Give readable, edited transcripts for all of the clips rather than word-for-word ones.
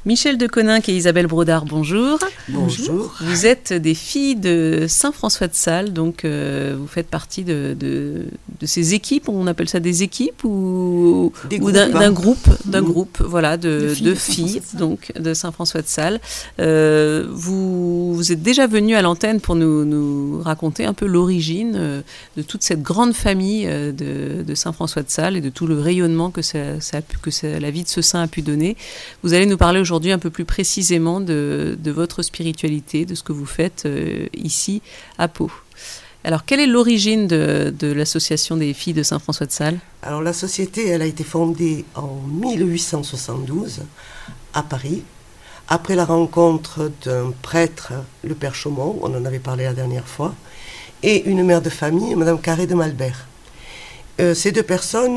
Michel de Coninck et Isabelle Brodard, bonjour. Bonjour. Vous êtes des filles de Saint-François de Sales, donc vous faites partie de ces équipes, on appelle ça des équipes ou d'un groupe voilà, de filles donc, de Saint-François de Sales. Vous êtes déjà venue à l'antenne pour nous raconter un peu l'origine de toute cette grande famille de Saint-François de Sales et de tout le rayonnement que la vie de ce saint a pu donner. Vous allez nous parler aujourd'hui un peu plus précisément de votre spiritualité, de ce que vous faites ici à Pau. Alors, quelle est l'origine de l'association des filles de Saint-François de Sales ? Alors, la société, elle a été fondée en 1872 à Paris, après la rencontre d'un prêtre, le père Chaumont, on en avait parlé la dernière fois, et une mère de famille, Madame Carré de Malbert. Ces deux personnes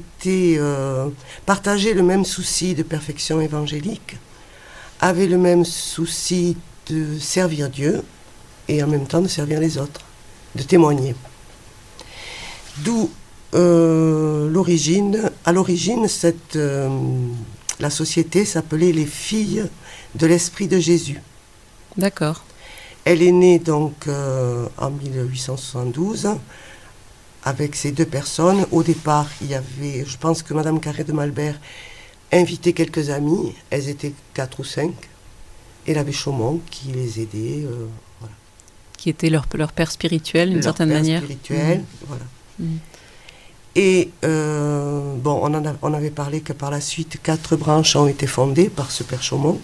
partageaient le même souci de perfection évangélique, avaient le même souci de servir Dieu et en même temps de servir les autres, de témoigner. D'où l'origine. À l'origine, la société s'appelait les Filles de l'Esprit de Jésus. D'accord. Elle est née donc en 1872. Avec ces deux personnes. Au départ, il y avait, je pense que Madame Carré de Malbert invitait quelques amis, elles étaient 4 ou 5, et il avait Chaumont qui les aidait, voilà. Qui était leur père spirituel, d'une certaine manière. Leur père spirituel, voilà. Et on avait parlé que par la suite, 4 branches ont été fondées par ce père Chaumont.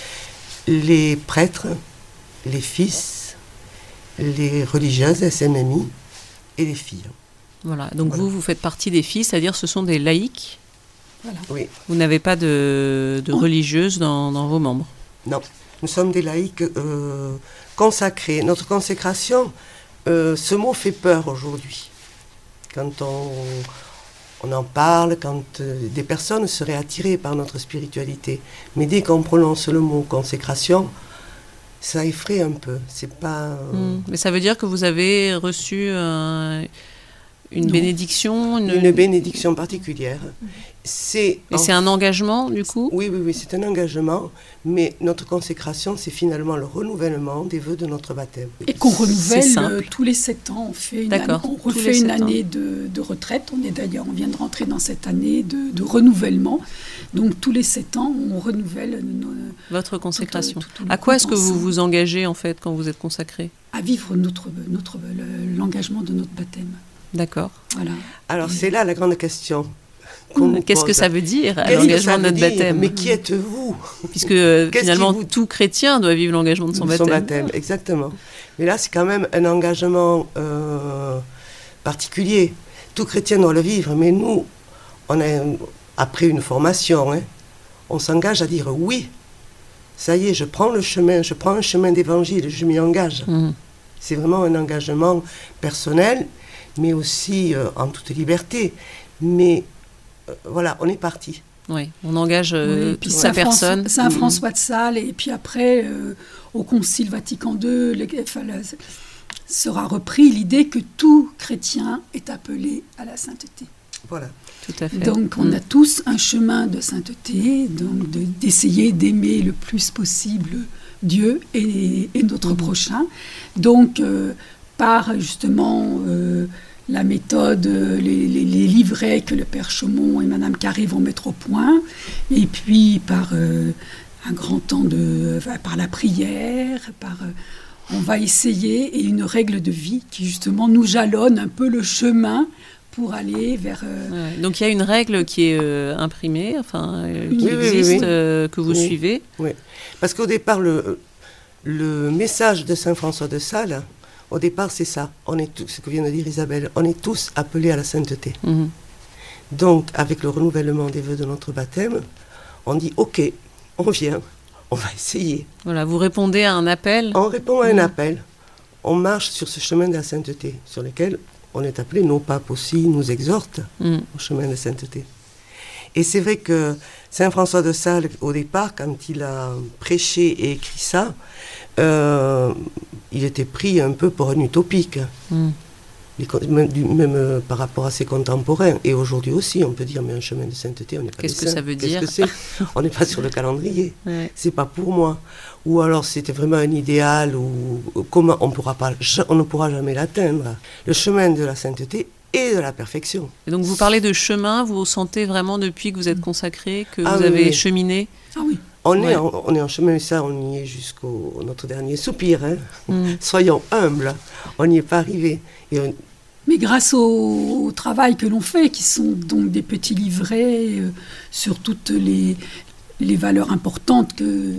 Les prêtres, les fils, les religieuses, SMMI, et les filles. Voilà, donc voilà. Vous faites partie des filles, c'est-à-dire ce sont des laïcs. Voilà. Oui. Vous n'avez pas de religieuses dans vos membres. Non, nous sommes des laïcs consacrés. Notre consécration, ce mot fait peur aujourd'hui. Quand on en parle, quand des personnes seraient attirées par notre spiritualité. Mais dès qu'on prononce le mot consécration, ça effraie un peu. C'est pas. Mais ça veut dire que vous avez reçu une bénédiction, une bénédiction particulière. C'est un engagement du coup ? Oui, c'est un engagement. Mais notre consécration, c'est finalement le renouvellement des vœux de notre baptême. Et qu'on renouvelle tous les 7 ans. On refait une année de retraite. On vient de rentrer dans cette année de renouvellement. Donc tous les 7 ans, on renouvelle votre consécration. À quoi est-ce que vous vous engagez en fait quand vous êtes consacré ? À vivre l'engagement de notre baptême. D'accord. Voilà. Alors c'est là la grande question. Qu'est-ce que ça veut dire, l'engagement de notre baptême ? Mais qui êtes-vous ? Puisque finalement tout chrétien doit vivre l'engagement de son baptême. Exactement. Mais là c'est quand même un engagement particulier. Tout chrétien doit le vivre, mais nous, après une formation, on s'engage à dire oui. Ça y est, je prends un chemin d'évangile, je m'y engage. C'est vraiment un engagement personnel, mais aussi en toute liberté. Mais voilà, on est parti. Oui, on engage sa personne. Saint-François de Sales, et puis après, au Concile Vatican II, sera repris l'idée que tout chrétien est appelé à la sainteté. Voilà. Tout à fait. Donc on a tous un chemin de sainteté, donc d'essayer d'aimer le plus possible Dieu et notre prochain. Donc par justement la méthode, les livrets que le père Chaumont et Madame Carré vont mettre au point, et puis par un grand temps par la prière, on va essayer, et une règle de vie qui justement nous jalonne un peu le chemin pour aller vers... Donc il y a une règle qui est imprimée, qui existe, que vous suivez. Oui, parce qu'au départ, le message de Saint-François de Sales, au départ, c'est ça. On est tous, ce que vient de dire Isabelle, on est tous appelés à la sainteté. Donc, avec le renouvellement des vœux de notre baptême, on dit, ok, on vient, on va essayer. Voilà, vous répondez à un appel. On répond à un appel. On marche sur ce chemin de la sainteté, sur lequel on est appelé, nos papes aussi nous exhortent au chemin de sainteté. Et c'est vrai que Saint François de Sales, au départ, quand il a prêché et écrit ça, il était pris un peu pour un utopique. même par rapport à ses contemporains. Et aujourd'hui aussi, on peut dire, mais un chemin de sainteté, on n'est pas Qu'est-ce des que saints. ça veut dire ? Qu'est-ce que c'est ? On n'est pas sur le calendrier. Ouais. C'est pas pour moi. Ou alors c'était vraiment un idéal, ou comment on ne pourra jamais l'atteindre. Le chemin de la sainteté et de la perfection. Et donc vous parlez de chemin, vous sentez vraiment depuis que vous êtes consacré, que vous oui, avez oui. cheminé ? Ah oui. On est en chemin, ça, on y est jusqu'au notre dernier soupir. Hein. Soyons humbles, on n'y est pas arrivé. Mais grâce au travail que l'on fait, qui sont donc des petits livrets sur toutes les valeurs importantes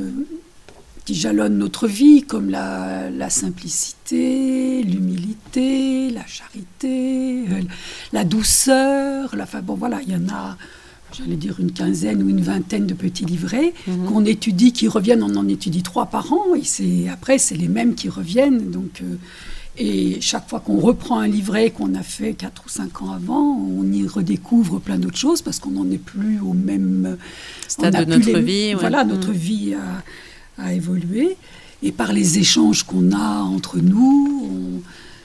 qui jalonnent notre vie, comme la simplicité, l'humilité, la charité, la douceur. Bon, voilà, il y en a, j'allais dire une quinzaine ou une vingtaine de petits livrets qu'on étudie, qui reviennent. On en étudie 3 par an, et après, c'est les mêmes qui reviennent. Donc, et chaque fois qu'on reprend un livret qu'on a fait 4 ou 5 ans avant, on y redécouvre plein d'autres choses, parce qu'on n'en est plus au même stade de notre vie. Voilà, notre vie a évolué. Et par les échanges qu'on a entre nous,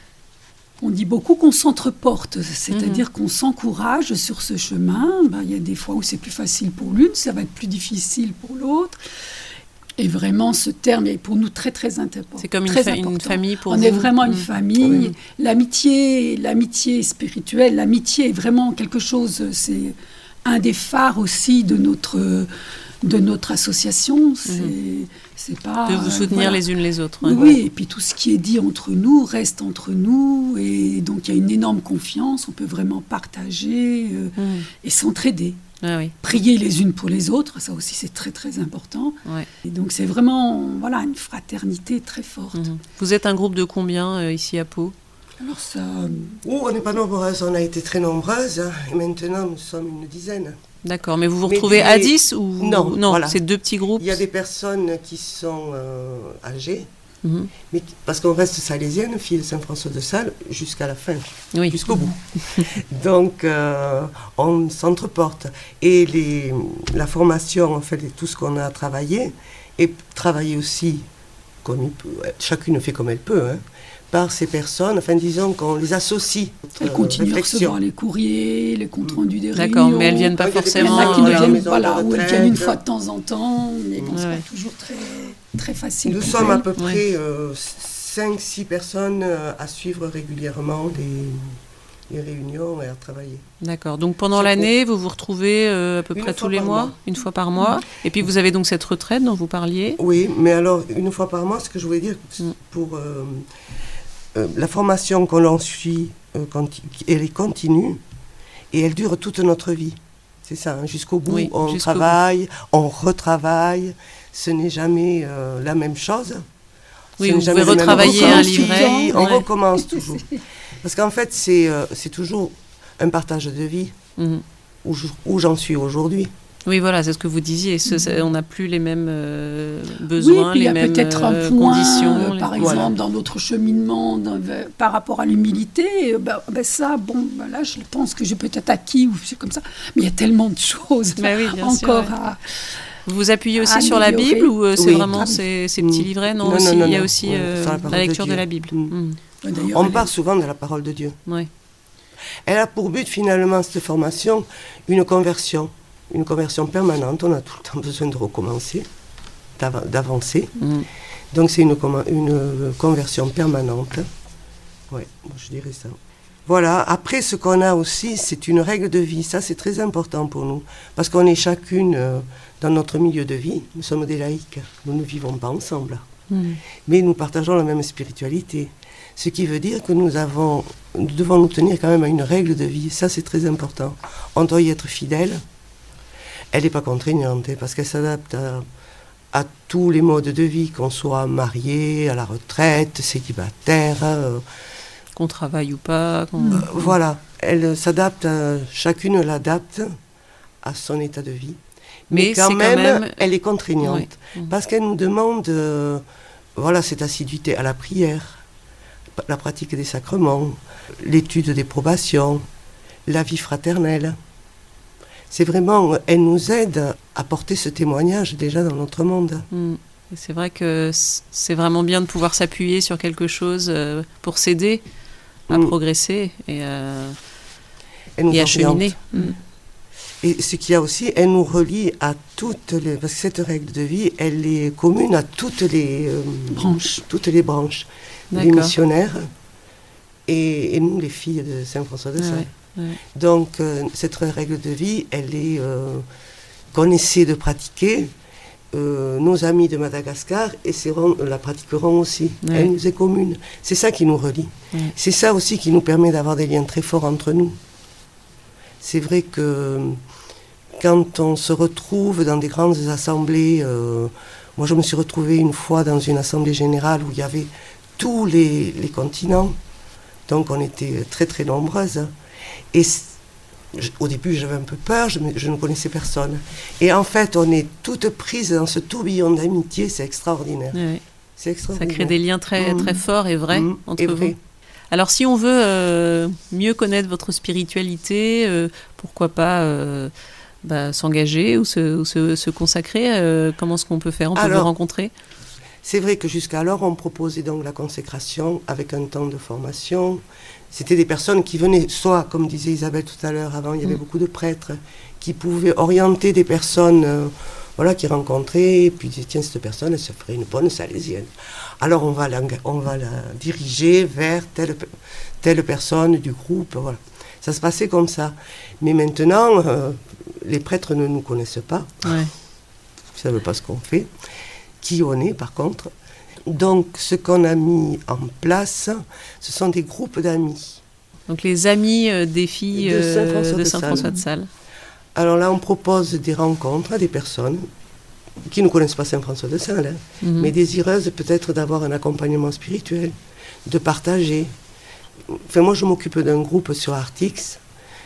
on dit beaucoup qu'on s'entreporte, c'est-à-dire qu'on s'encourage sur ce chemin. Il y a des fois où c'est plus facile pour l'une, ça va être plus difficile pour l'autre. Et vraiment, ce terme est pour nous très, très important. C'est comme une famille pour vous. On est vraiment une famille. Oui. L'amitié spirituelle, l'amitié est vraiment quelque chose, c'est un des phares aussi de notre association. C'est pas... De vous soutenir les unes les autres. Oui, et puis tout ce qui est dit entre nous reste entre nous. Et donc, il y a une énorme confiance. On peut vraiment partager et s'entraider. Ah oui. Prier les unes pour les autres, ça aussi c'est très très important. Ouais. Et donc c'est vraiment une fraternité très forte. Vous êtes un groupe de combien ici à Pau ? Alors ça... on n'est pas nombreuses, on a été très nombreuses, et maintenant nous sommes une dizaine. D'accord, mais vous vous retrouvez à 10 ou... Non, voilà. C'est 2 petits groupes. Il y a des personnes qui sont âgées, mais parce qu'on reste salésienne, fille de Saint-François de Sales, jusqu'à la fin, jusqu'au bout. Donc, on s'entreporte. Et la formation, en fait, et tout ce qu'on a travaillé, et travaillé aussi, comme il peut, chacune fait comme elle peut, par ces personnes, enfin disons qu'on les associe. Elles continuent à recevoir les courriers, les comptes rendus des réunions. D'accord, mais elles ne viennent pas forcément... Il y en a qui viennent, ou elles viennent une fois de temps en temps, mais bon, c'est pas toujours très, très facile. Nous sommes à peu près 5-6 personnes à suivre régulièrement les réunions et à travailler. D'accord, donc pendant l'année, vous vous retrouvez à peu près tous les mois, une fois par mois, et puis vous avez donc cette retraite dont vous parliez. Oui, mais alors, une fois par mois, ce que je voulais dire, pour... la formation qu'on en suit, elle est continue et elle dure toute notre vie. C'est ça, jusqu'au bout, on travaille, on retravaille. Ce n'est jamais la même chose. Oui, vous pouvez retravailler un livret. On recommence toujours. Parce qu'en fait, c'est toujours un partage de vie où j'en suis aujourd'hui. Oui, voilà, c'est ce que vous disiez. On n'a plus les mêmes besoins, les mêmes conditions. Il y a peut-être un point, par exemple, dans notre cheminement par rapport à l'humilité. Là, je pense que j'ai peut-être acquis, ou c'est comme ça. Mais il y a tellement de choses encore à... Vous vous appuyez aussi sur la Bible ou c'est vraiment ces petits livrets ? Non, il y a aussi la lecture de la Bible. On parle souvent de la parole de Dieu. Oui. Elle a pour but, finalement, cette formation, une conversion permanente. On a tout le temps besoin de recommencer, d'avancer. Donc c'est une conversion permanente. Oui, je dirais ça. Voilà, après ce qu'on a aussi, c'est une règle de vie. Ça, c'est très important pour nous. Parce qu'on est chacune dans notre milieu de vie. Nous sommes des laïcs. Nous ne vivons pas ensemble. Mais nous partageons la même spiritualité. Ce qui veut dire que nous devons nous tenir quand même à une règle de vie. Ça, c'est très important. On doit y être fidèle. Elle n'est pas contraignante, parce qu'elle s'adapte à tous les modes de vie, qu'on soit marié, à la retraite, célibataire. Qu'on travaille ou pas. Voilà, elle s'adapte, chacune l'adapte à son état de vie. Mais quand même, elle est contraignante, parce qu'elle nous demande cette assiduité à la prière, la pratique des sacrements, l'étude des probations, la vie fraternelle. C'est vraiment, elle nous aide à porter ce témoignage déjà dans notre monde. Et c'est vrai que c'est vraiment bien de pouvoir s'appuyer sur quelque chose pour s'aider progresser et Elle nous à oriente. cheminer. Et ce qu'il y a aussi, elle nous relie à toutes les... Parce que cette règle de vie, elle est commune à toutes les Branches. Toutes les branches. Les D'accord. missionnaires et nous, les filles de Saint-François de Sales. Ouais. Donc, cette règle de vie, elle est qu'on essaie de pratiquer. Nos amis de Madagascar la pratiqueront aussi. Ouais. Elle nous est commune. C'est ça qui nous relie. Ouais. C'est ça aussi qui nous permet d'avoir des liens très forts entre nous. C'est vrai que quand on se retrouve dans des grandes assemblées, moi je me suis retrouvée une fois dans une assemblée générale où il y avait tous les continents, donc on était très très nombreuses. Et au début j'avais un peu peur, je ne connaissais personne. Et en fait on est toutes prises dans ce tourbillon d'amitié, c'est extraordinaire. Ouais. C'est Ça extraordinaire. crée des liens très, très forts et vrais entre et vous. vrai. Alors, si on veut mieux connaître votre spiritualité, pourquoi pas s'engager ou se consacrer comment est-ce qu'on peut faire? On peut vous rencontrer? C'est vrai que jusqu'alors, on proposait donc la consécration avec un temps de formation. C'était des personnes qui venaient, soit, comme disait Isabelle tout à l'heure, avant, il y avait beaucoup de prêtres qui pouvaient orienter des personnes qui rencontraient, et puis tiens, cette personne, elle se ferait une bonne salésienne. Alors on va la diriger vers telle personne du groupe, voilà. Ça se passait comme ça. Mais maintenant, les prêtres ne nous connaissent pas. Ouais. Ils ne savent pas ce qu'on fait. Qui on est, par contre. Donc, ce qu'on a mis en place, ce sont des groupes d'amis. Donc les amis des filles de Saint-François de Sales. Alors là, on propose des rencontres à des personnes qui ne connaissent pas Saint-François de Sales, mais désireuses peut-être d'avoir un accompagnement spirituel, de partager. Enfin, moi, je m'occupe d'un groupe sur Artix.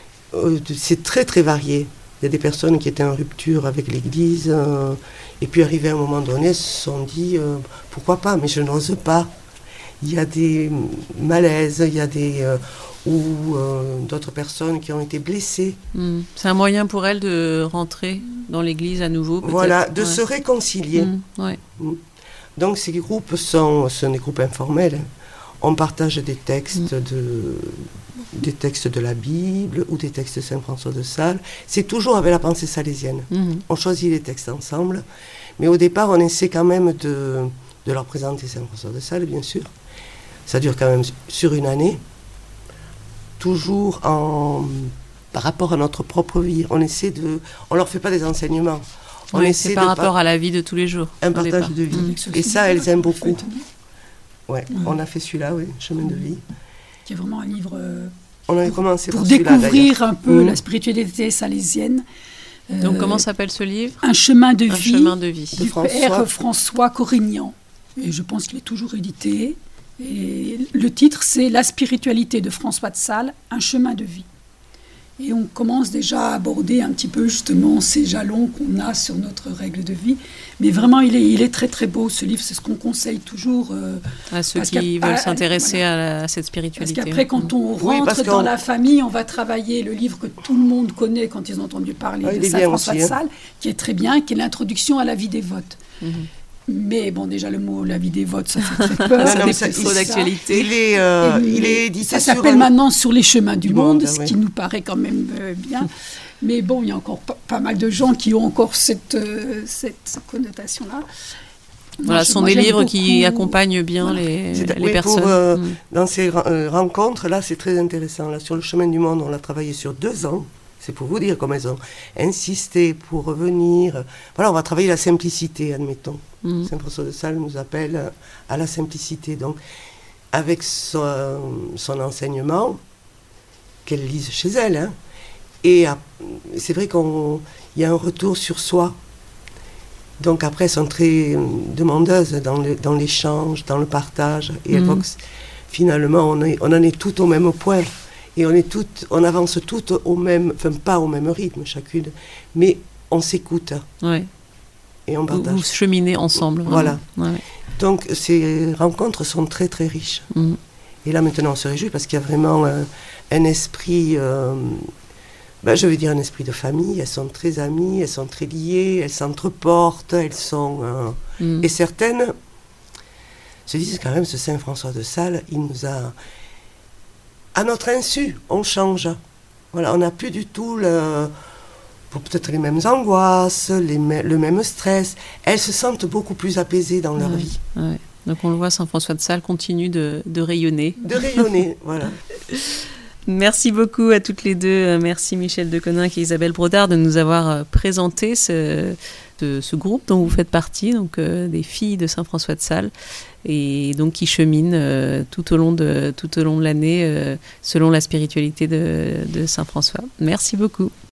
C'est très, très varié. Il y a des personnes qui étaient en rupture avec l'Église, et puis arrivé à un moment donné, se sont dit pourquoi pas, mais je n'ose pas. Il y a des malaises, il y a d'autres personnes qui ont été blessées. C'est un moyen pour elles de rentrer dans l'Église à nouveau, peut-être. Voilà, de se réconcilier. Ouais. Donc ces groupes sont des groupes informels. On partage des textes de la Bible ou des textes de Saint-François de Sales. C'est toujours avec la pensée salésienne. On choisit les textes ensemble, mais au départ, on essaie quand même de leur présenter Saint-François de Sales, bien sûr. Ça dure quand même sur une année, toujours par rapport à notre propre vie. On leur fait pas des enseignements. C'est par rapport à la vie de tous les jours. Un partage de vie. Et ça, elles aiment beaucoup. Ouais, on a fait celui-là, oui, Chemin de vie. Qui est vraiment un livre on avait commencé pour découvrir un peu la spiritualité salésienne. Donc comment s'appelle ce livre? Un chemin de vie. Un chemin de vie. Du père François Corrignan. Et je pense qu'il est toujours édité. Et le titre, c'est La spiritualité de François de Sales, un chemin de vie. Et on commence déjà à aborder un petit peu justement ces jalons qu'on a sur notre règle de vie. Mais vraiment, il est très très beau ce livre. C'est ce qu'on conseille toujours à ceux qui veulent s'intéresser à cette spiritualité. Parce qu'après, quand on rentre dans la famille, on va travailler le livre que tout le monde connaît quand ils ont entendu parler de Saint-François de Sales, qui est très bien, qui est l'introduction à la vie dévote. Mais bon, déjà le mot la vie dévote, ça fait très peur. C'est trop d'actualité. Il est édité. Ça s'appelle maintenant Sur les chemins du monde, ce qui nous paraît quand même bien. Mais bon, il y a encore pas mal de gens qui ont encore cette connotation-là. Voilà, ce sont des livres qui accompagnent bien les personnes. Dans ces rencontres, là, c'est très intéressant. Là, sur le chemin du monde, on l'a travaillé sur 2 ans. C'est pour vous dire comment elles ont insisté pour revenir. Voilà, on va travailler la simplicité, admettons. Saint-François de Sales nous appelle à la simplicité. Donc, avec son enseignement, qu'elle lise chez elle. Hein. Et c'est vrai qu'il y a un retour sur soi. Donc après, elles sont très demandeuses dans l'échange, dans le partage. Et elles voient que finalement, on en est toutes au même point. Et on avance toutes au même, enfin pas au même rythme chacune, mais on s'écoute. Ouais. Et on partage. Vous cheminez ensemble. Voilà. Ouais. Donc ces rencontres sont très très riches. Et là maintenant on se réjouit parce qu'il y a vraiment un esprit, je veux dire un esprit de famille. Elles sont très amies, elles sont très liées, elles s'entreportent, elles sont... Et certaines se disent quand même, ce Saint-François de Sales, il nous a... à notre insu, on change. Voilà, on n'a plus du tout peut-être les mêmes angoisses, le même stress. Elles se sentent beaucoup plus apaisées dans leur vie. Ouais. Donc on le voit, Saint-François de Sales continue de rayonner. De rayonner, voilà. Merci beaucoup à toutes les deux. Merci Michèle Deconinck et Isabelle Brodard de nous avoir présenté ce groupe dont vous faites partie, donc des filles de Saint-François de Sales, et donc qui cheminent tout au long de l'année selon la spiritualité de Saint-François. Merci beaucoup.